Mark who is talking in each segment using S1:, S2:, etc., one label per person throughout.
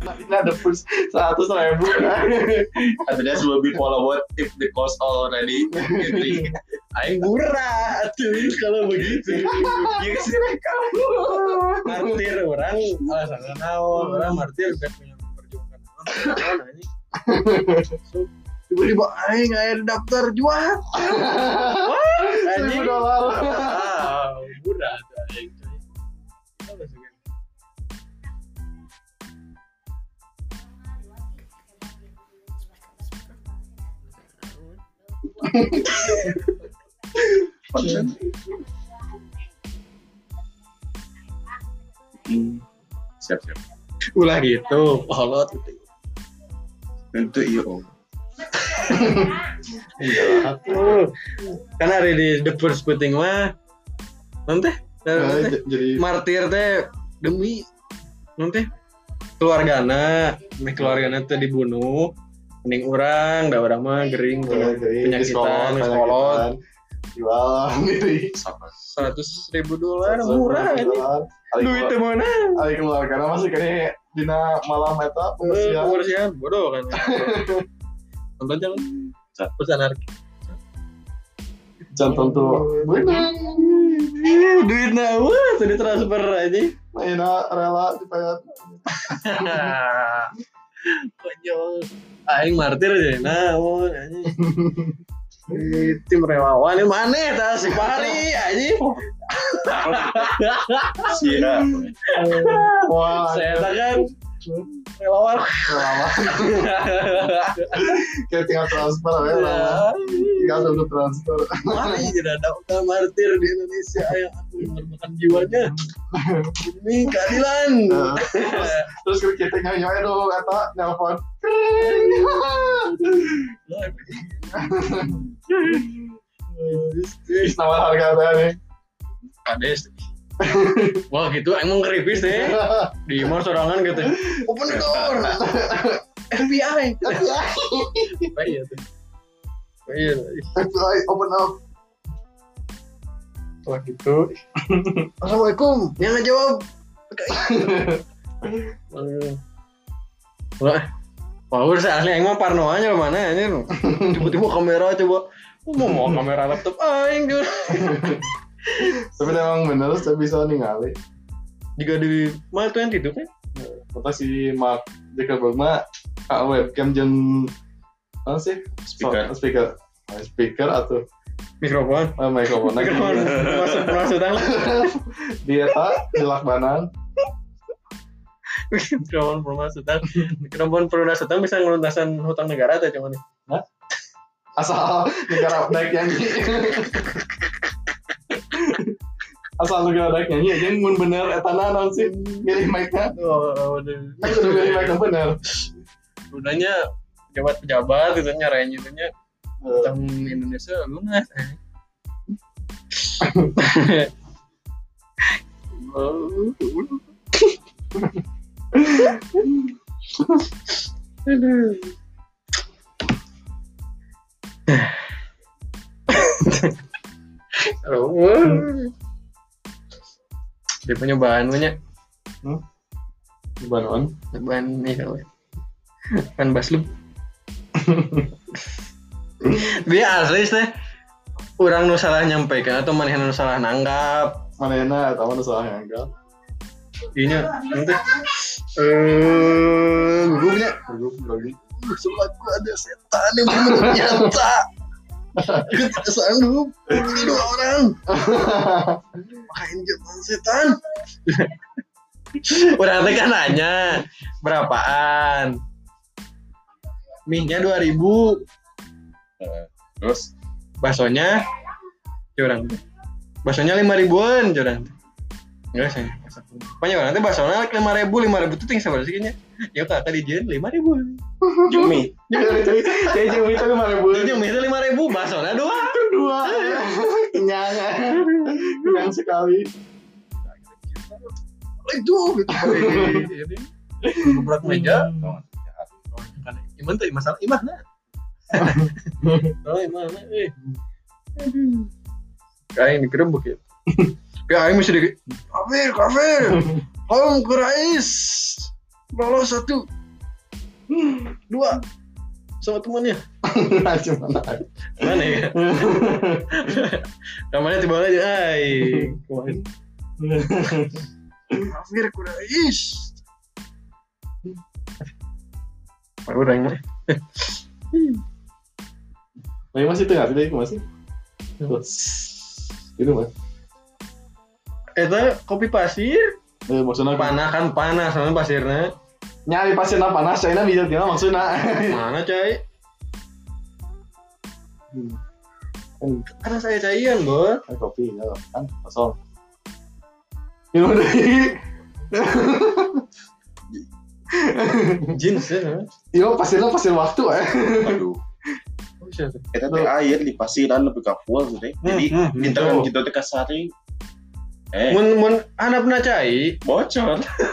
S1: Ini ada plus 100.000.
S2: Katanya sebelum follow what if the cost already entry. Aing murah tuh kalau begitu.
S1: Ya sih kamu.
S3: Martir orang alasan naon orang martir udah punya memperjuangkan naon anjing.
S1: Tiba-tiba aing aya daftar jual. $1,000.
S3: Murah tuh aing. Kita masukin.
S2: Siap.
S3: Ulah gitu, holot gitu.
S2: Tentu iya om.
S3: Kan hari di the first puting mah nanti
S1: Jadi
S3: martir teh demi nanti keluargana teh dibunuh mending orang mah gering penyakitan sekolot
S1: jual diri
S3: $100,000 murah aja duit mana
S1: Ari keluar karena masih kayaknya dina malam eta
S3: pembersihan bodoh kan nonton jangan pesan harga
S1: jantan tuh bener
S3: duit wah tadi transfer aja
S1: mainnya rela dibayar
S3: konyol aing martir aja naon anjing tim relawan ini mana ta si Pari anjing
S2: Siap.
S1: wah
S3: saya kan relawan
S1: kayak tinggal transfer ya tinggal tunggu transfer
S3: Mari tidak ada martir di Indonesia yang akan mengorbankan jiwanya demi keadilan.
S1: terus kita nyanyi dulu eta nelpon nawar harga ada nih
S3: Kades. Wah gitu, emang ngeripis deh. Di mall sorangan gitu. Open the door. FBI. Apa iya tuh? Iya.
S1: FBI open up
S3: Wah gitu. Assalamualaikum. Yang ngejawab. Wah. Wah, saya asli emang parnoanya mana anjir. Tiba-tiba kamera coba. Mau kamera laptop aing dia.
S1: tapi memang bener saya bisa ningali
S3: Jika di Mile 20 itu kan
S1: kata si Mark Zuckerberg mah webcam jeung apa sih speaker atau
S3: mikrofon.
S1: mikrofon
S3: Maksudnya
S1: dia tak dilakbanan
S3: mikrofon permasutan bisa ngeluntasan hutang negara atau cuman nih?
S1: asal negara baik nyanyi asal negara baik nyanyi aja mun bener etana naon sih milih mic-nya sudah milih mic yang bener
S3: gunanya pejabat gitu nyarain itunya hutang Indonesia lunas dia punya bahan banyak bahan nih kan baslub dia asli teh orang nu salah nyampaikan atau manehna nu salah nanggap
S1: manehna atau mana salah nyanggap
S3: ini nanti grup lagi selaku ada setan yang benar nyata kita tidak sanggup ini 2 orang makain jemaah setan orang teh kan nanya berapaan mie-nya 2.000
S2: Terus
S3: baksonya curang baksonya 5.000-an curang enggak sih pokoknya orang teh baksonya 5.000 itu tinggal sabar seginya ya kakak dijen 5.000
S2: Jumi.
S1: Jadi Jumi itu 5.000
S3: Jumi itu 5.000 baksonya 2
S1: kenyang sekali
S3: itu ini berat meja iman tuh masalah imah nah imah kayak digerebek ya kayak mesti kafir home kerais lolos 1 2 sama temannya.
S1: Gimana?
S3: Mana ya? Namanya tiba aja, ay. Kemarin. Kafir kuda ish. Orang mah.
S1: Masih tengah sih masih. Itu mas.
S3: Eta kopi pasir.
S1: Maksudnya
S3: Panas sama pasirnya.
S1: nyari pasirna panas, China bisa gimana maksudnya?
S3: Mana cai? Karena saya caian, Bos.
S1: Kopi ya kan kosong. Minum deh.
S3: Jeans ya.
S1: Iya pasirnya pasir waktu
S2: Aduh. Eta teh air di pasiran lebih kapul gitu. Jadi bintangan gitu teh kasari.
S3: Mun anak pernah cai
S2: Bocor.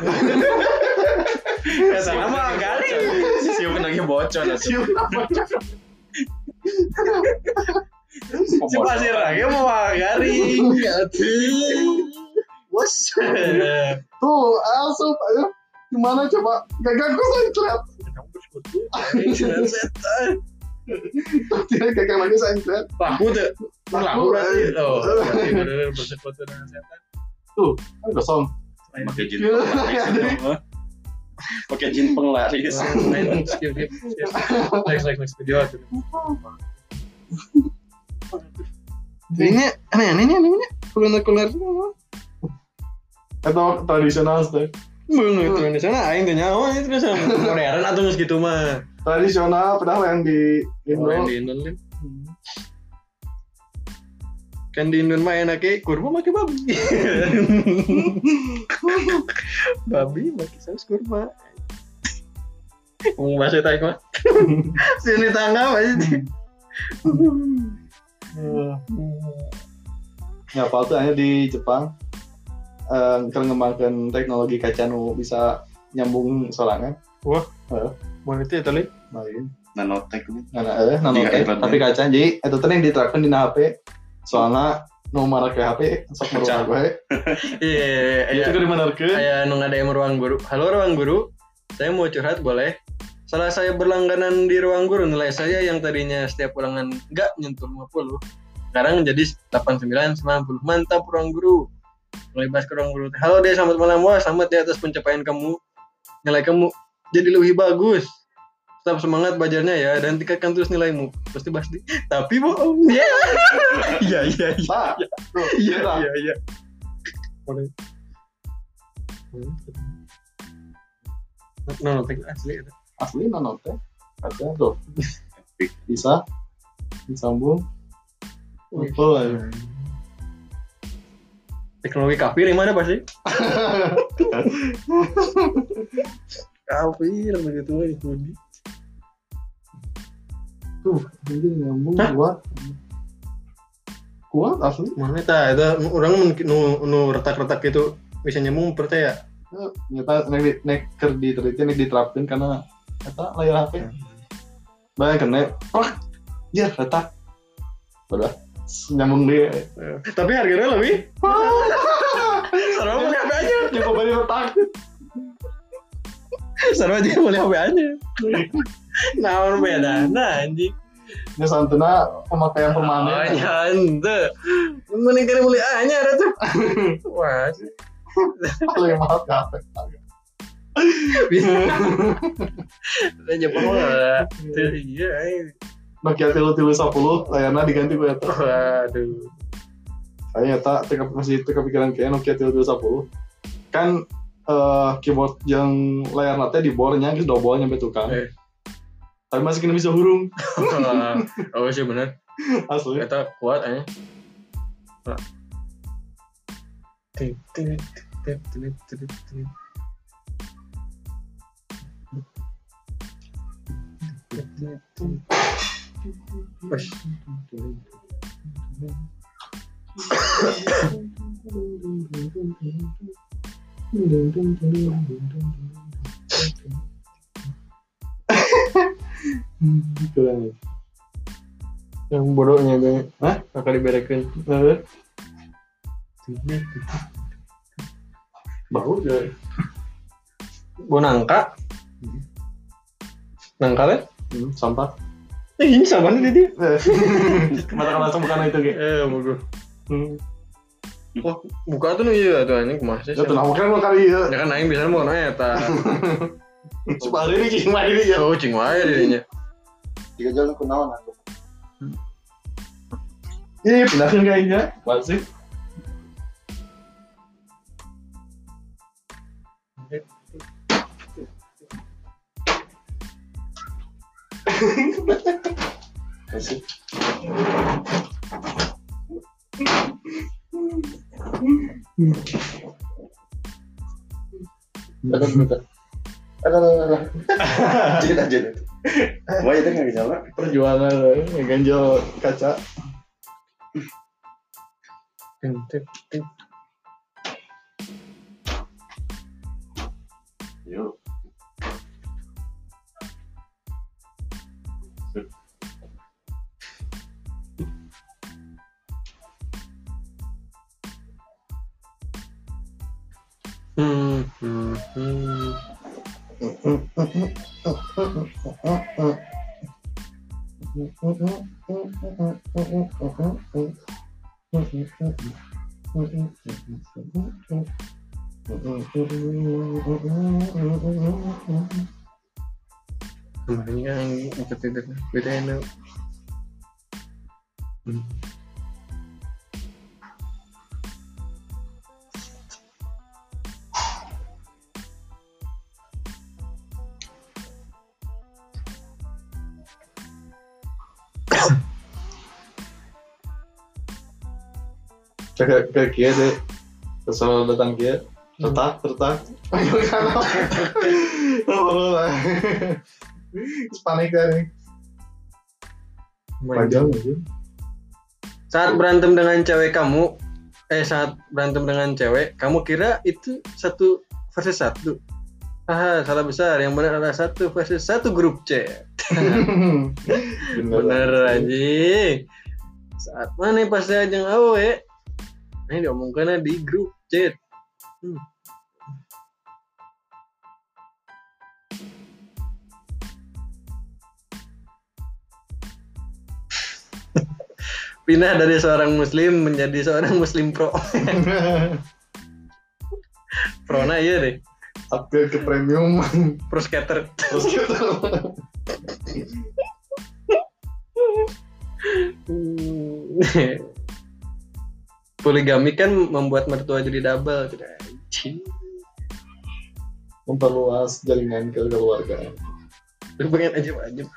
S3: sama kali.
S2: Siu lagi bocor.
S1: Siu bocor.
S3: Si pasir lagi mau garing.
S1: Bos. Tuh, asup ayo. Gimana coba? Gagal gue sancret. Tidak gagal lagi sancret.
S3: Laku tuh. Laku berarti. Oh, berarti bener bersekoto dengan setan.
S1: Tuh, kan kosong.
S2: Pakai jin penglaris. Pakai jin penglaris.
S3: Next video. Ini aneh-aneh namanya. Kuliah
S1: Atau tradisional sih.
S3: Belum tradisional, aing teh nyawa itu tradisional modern atau geus kitu mah.
S1: Tradisional padahal yang di Indo.
S3: Yang di Indo kan di Indo mah enake kurma make babi. Babi make saus kurma. Ngomong bahasa Thai mah. Sini tangga pasti.
S1: Ya tuh hanya di Jepang ngembangkan teknologi kaca nu bisa nyambung sorangan.
S3: Wah. Mun itu tadi
S1: lain.
S2: Nanotech nih.
S1: Nanotech tapi kaca jadi itu teh yang diterapkan di HP. Soalnya nu marak ke HP sok meruang gue.
S3: Iya.
S1: Itu ke dimana ke?
S3: Kayak nu ngadem ruang guru. Halo ruang guru. Saya mau curhat boleh? Setelah saya berlangganan di ruang guru, nilai saya yang tadinya setiap ulangan enggak nyentuh 50, sekarang menjadi 89, 90. Mantap ruang guru. Mulai bahas ke ruang guru. Halo deh, selamat malam. Wah, selamat ya atas pencapaian kamu. Nilai kamu jadi lebih bagus. Tetap semangat belajarnya ya, dan tingkatkan terus nilaimu. Pasti bahas di. Tapi bohong. Iya. Iya. Iya. Boleh. Nanotech asli itu.
S1: Asli nanotech kaca tuh bisa disambung betul aja.
S3: Teknologi kafir yang mana pasti? Kafir begitu itu.
S1: Tuh jadi nyambung kuat asli.
S3: Mana ta itu orang nu retak-retak gitu bisa nyambung percaya.
S1: Nyata nek diterapkan karena kata layar HP. Bayangkan nek, ya retak. Udah nyambung dia.
S3: Tapi harganya lebih. Sarwa beli HP aja.
S1: Coba beli retak.
S3: Sarwa aja beli HP aja. Naon beda? Nah anjing.
S1: Ini santuna pemakaian permanen.
S3: Oh ya ente. Mending kali beli anyar tuh. Wah.
S1: Paling mahal HP.
S3: Bisa. Jepang lah. Iya.
S1: Nokia 3310 layarnya diganti gue eta.
S3: Waduh.
S1: Saya masih kepikiran kayak Nokia 3310. Kan keyboard yang layar nate di bornya geus double nyampe tukang. Tapi masih kena bisa hurung.
S3: Oh sih benar.
S1: Asli.
S3: Eta kuat aja. Yang bodohnya gue, kakak diberekin.
S1: Baru ya.
S3: Bau nangka. Nangka ya?
S1: Sampah.
S3: Ini sama nih dia.
S1: Mata langsung bukan itu gitu.
S3: Bagus. Wah, buka tuh nih ya tuh anjing kemasnya.
S1: Ya tuh nama kan kali ya.
S3: Ya kan aing bisa mau nanya eta.
S1: Coba ini cing wae ya.
S3: Oh, cing wae dirinya.
S2: Jika jalan kunaon aku.
S1: Ini pindahkan kayaknya. Masih.
S2: Kasih. Ada. Jadi aja deh. Wah itu nggak bisa lah.
S1: Perjuangan ganjel kaca.
S2: Yuk.
S3: Kemarin kan ikut tidur beda enak.
S1: Cek ke kia deh. Kesel datang kia. Tertak. Ayo kan. Terus panik kan. Panjang aja.
S3: Saat berantem dengan cewek kamu, saat berantem dengan cewek, kamu kira itu 1 versus 1. Salah besar. Yang benar adalah 1 versus 1 grup chat. Bener anjing. Saat mana pas saya jeung awe? Ini diomongkan di grup chat. Pindah dari seorang muslim menjadi seorang muslim pro. Prona iya deh.
S1: Upgrade ke premium.
S3: Pro skater. Poligami kan membuat mertua jadi double.
S1: Memperluas jaringan ke keluarga.
S3: Lu pengen aja.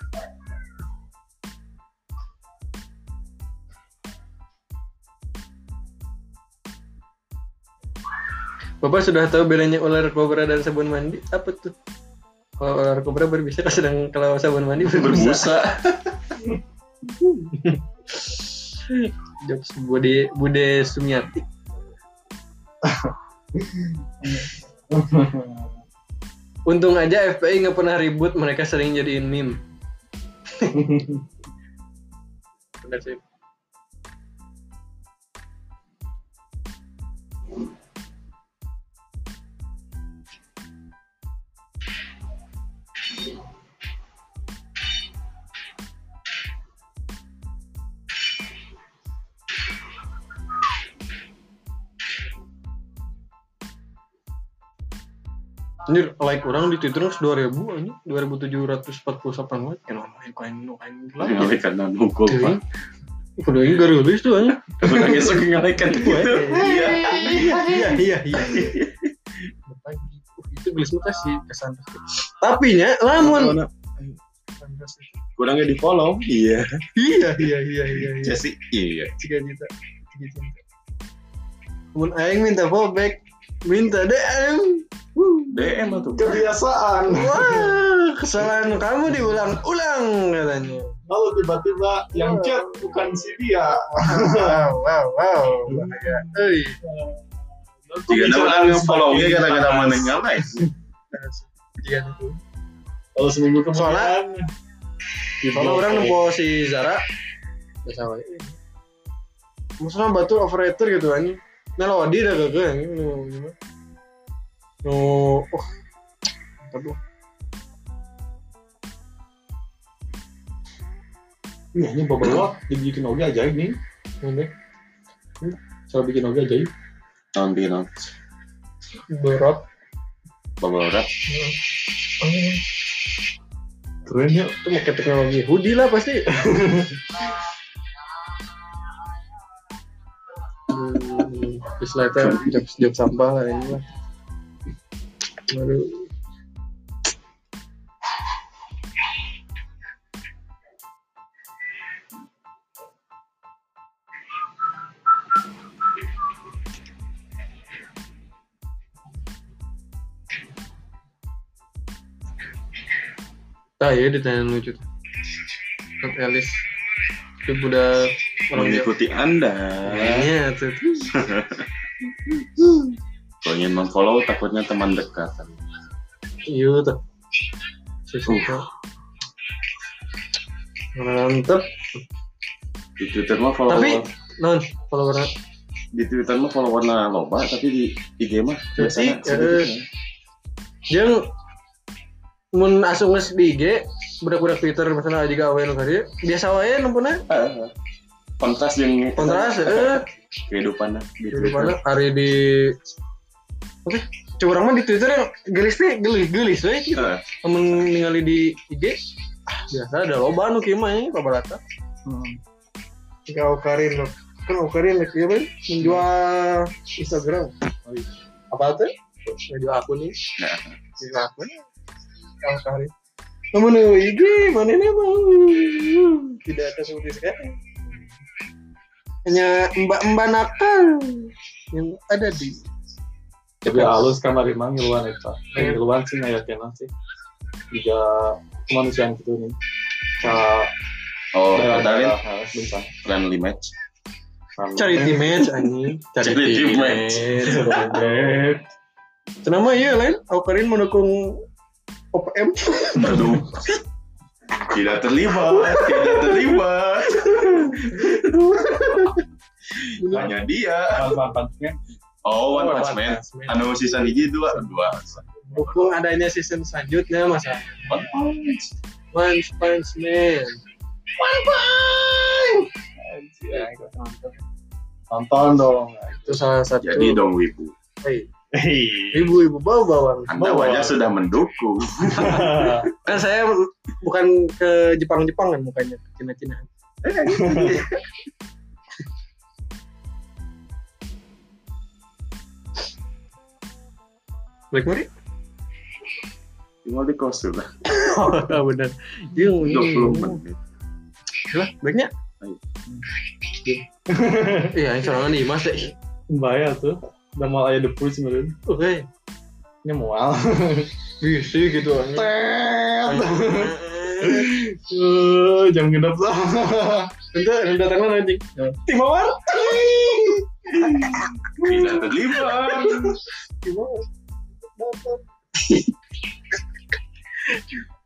S3: Bapak sudah tahu bedanya ular kobra dan sabun mandi? Apa tuh? Kalau ular kobra berbisa, sedang kalau sabun mandi berbusa. Jokes Bude Sumiati. Untung aja FPI nggak pernah ribut, mereka sering jadiin meme. Benar sih. Anjir, like orang di Twitter 2.000 anjir, 2.748 like. Kenapa main lah.
S2: Ngalekan nukul Pak.
S3: Udah ini gak rilis tuh anjir.
S2: Udah besok ngalekan gitu.
S3: Iya. Itu gelis makasih kesan. Tapi nya lamun
S2: kurangnya di follow. Iya. Jesse iya.
S3: 3 juta. Mun aing minta follow back, minta DM.
S2: DM atau
S1: Kebiasaan.
S3: Wah, kesalahan kamu diulang-ulang katanya.
S1: Lalu tiba-tiba yang chat bukan si dia.
S3: Wow. Bahaya.
S2: Jika nama nge-follow-nya gara-gara mana ngapain?
S1: Kalau seminggu kemudian
S3: Kalau orang nempo si Zara biasa wae. Maksudnya batu operator gitu kan. Melodi dah gagah Aduh.
S1: Iya, ini bubble wrap dibikin oge ajaib nih.
S3: Ini
S1: Cara bikin oge ajaib.
S2: Tahun bikin
S3: berat.
S2: bubble wrap.
S1: Keren ya.
S3: Itu pakai teknologi hoodie lah pasti. Istilah itu jok sampah lah ini lah. Baru ya ditanya lucu tuh. Kat Elis itu budak orang
S2: Mengikuti Anda.
S3: Iya tuh.
S2: Kalau ingin memfollow takutnya teman dekat.
S3: Iya tuh. Suka. Mantep.
S2: Di Twitter mah follower.
S3: Tapi non follower
S2: Di Twitter mah followernya loba, tapi di IG mah biasanya sedikit.
S3: Jeung mun asup geus di IG budak-budak Twitter misalnya juga awe nu kadieu biasa wae numpuna
S2: Kontras yang kehidupannya di
S3: Twitter hari di oke curang mah di Twitter yang gelis we gitu amun ningali di IG biasa ada loba nu kieu mah pabarata Karin lo kan Karin lagi apa menjual Instagram apa tuh menjual akun nih akun Karin namun IG mana nih mau tidak ada seperti sekarang hanya mbak nakal yang ada di
S1: Tapi halus kamar imang ngiluan eta. Ngiluan sih ngayakkeun sih. Jika kemanusiaan gitu nih.
S2: Dalam
S1: bintang.
S2: friendly match.
S3: Charity match anjing.
S2: Charity match.
S3: Kenapa ya lain? Karin mendukung OPM.
S2: Aduh. Tidak terlibat. Hanya dia.
S1: One Punch Man.
S2: Oh, One Punch Man. Anu season 1 2.
S3: Dukung adanya season selanjutnya masa. One Punch Man.
S1: Nonton dong.
S3: Itu salah satu.
S2: Jadi dong wibu.
S3: Ibu-ibu bawa.
S2: Anda wajah sudah mendukung.
S3: Kan saya bukan ke Jepang kan mukanya ke Cina. Blackberry?
S2: Tinggal di kos lah.
S3: Oh, benar. Dia
S2: 20 menit.
S3: Lah, baiknya. Iya, yang serangan di Mas deh.
S1: Bahaya tuh. Udah mau aya depu sebenarnya.
S3: Oke.
S1: Ini mual.
S3: Bisa gitu aja.
S1: Jam genap lah.
S3: Nanti datanglah nanti. Timawar.
S2: Tidak terlibat.
S3: Timawar. Datang.